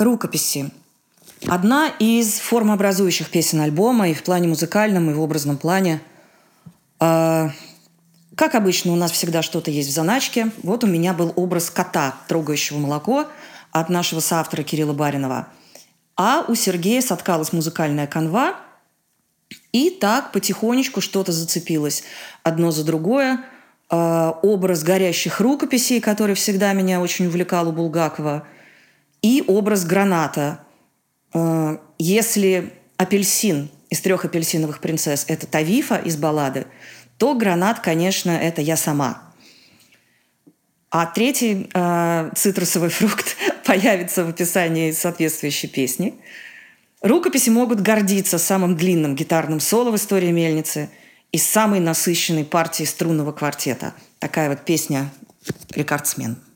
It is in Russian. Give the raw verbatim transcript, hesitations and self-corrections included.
Рукописи. Одна из формообразующих песен альбома и в плане музыкальном, и в образном плане. Как обычно, у нас всегда что-то есть в заначке. Вот у меня был образ кота, трогающего молоко, от нашего соавтора Кирилла Баринова. А у Сергея соткалась музыкальная канва, и так потихонечку что-то зацепилось одно за другое. Образ горящих рукописей, который всегда меня очень увлекал у Булгакова, и образ граната. Если апельсин из «Трех апельсиновых принцесс» – это Тавифа из баллады, то гранат, конечно, это я сама. А третий э, цитрусовый фрукт появится в описании соответствующей песни. Рукописи могут гордиться самым длинным гитарным соло в истории мельницы и самой насыщенной партией струнного квартета. Такая вот песня «Рекордсмен».